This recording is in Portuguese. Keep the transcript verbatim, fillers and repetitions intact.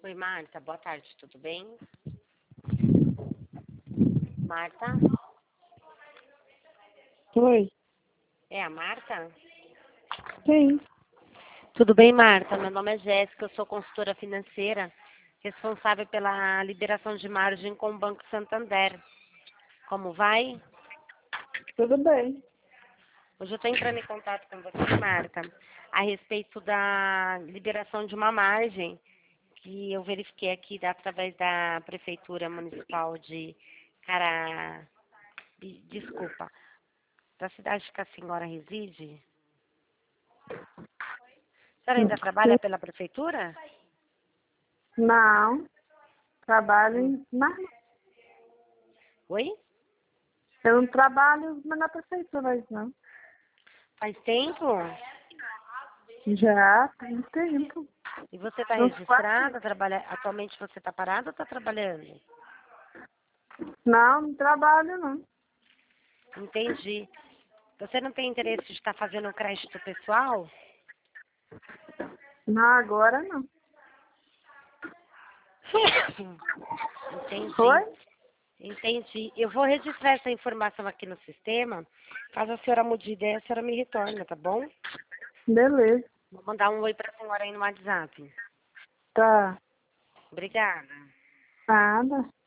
Oi, Marta. Boa tarde, tudo bem? Marta? Oi. É a Marta? Sim. Tudo bem, Marta? Meu nome é Jéssica, eu sou consultora financeira, responsável pela liberação de margem com o Banco Santander. Como vai? Tudo bem. Hoje eu estou entrando em contato com você, Marta, a respeito da liberação de uma margem que eu verifiquei aqui da- através da Prefeitura Municipal de Cara... de- Desculpa, da cidade que a senhora reside. A senhora ainda trabalha pela Prefeitura? Não. Trabalho Hum. em... na... Oi? Eu não trabalho na prefeitura, não. Faz tempo? Já tem tempo. E você está Uns quatro. registrada? Trabalha... Atualmente você está parada ou está trabalhando? Não, não trabalho, não. Entendi. Você não tem interesse de estar fazendo um crédito pessoal? Não, agora não. Entendi. Oi? Entendi. Eu vou registrar essa informação aqui no sistema. Caso a senhora mude de ideia, a senhora me retorna, tá bom? Beleza. Vou mandar um oi para a senhora aí no WhatsApp. Tá. Obrigada. Nada.